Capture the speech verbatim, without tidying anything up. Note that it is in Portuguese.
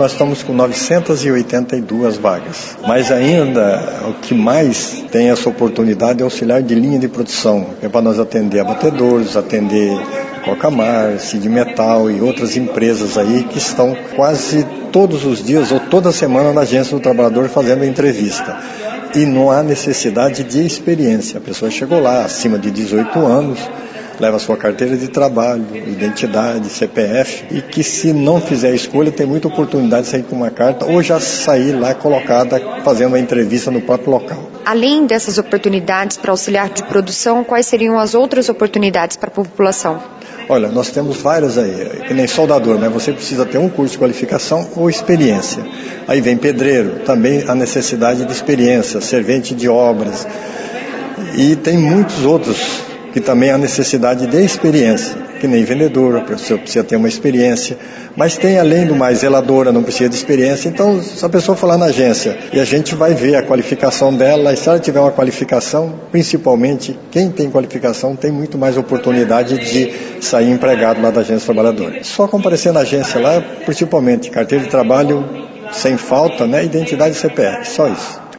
Nós estamos com novecentas e oitenta e duas vagas, mas ainda o que mais tem essa oportunidade é auxiliar de linha de produção, é para nós atender abatedores, atender Cocamar, Cid Metal e outras empresas aí que estão quase todos os dias ou toda semana na Agência do Trabalhador fazendo entrevista. E não há necessidade de experiência. A pessoa chegou lá acima de dezoito anos, leva sua carteira de trabalho, identidade, C P F, e que se não fizer a escolha tem muita oportunidade de sair com uma carta ou já sair lá colocada fazendo uma entrevista no próprio local. Além dessas oportunidades para auxiliar de produção, quais seriam as outras oportunidades para a população? Olha, nós temos várias aí, que nem soldador, né? Você precisa ter um curso de qualificação ou experiência. Aí vem pedreiro, também a necessidade de experiência, servente de obras. E tem muitos outros que também há necessidade de experiência, que nem vendedor, a pessoa precisa ter uma experiência, mas tem além do mais zeladora, não precisa de experiência. Então, se a pessoa for lá na agência e a gente vai ver a qualificação dela, e se ela tiver uma qualificação, principalmente quem tem qualificação tem muito mais oportunidade de sair empregado lá da Agência Trabalhadora. Só comparecer na agência lá, principalmente carteira de trabalho sem falta, né, identidade e C P F, só isso.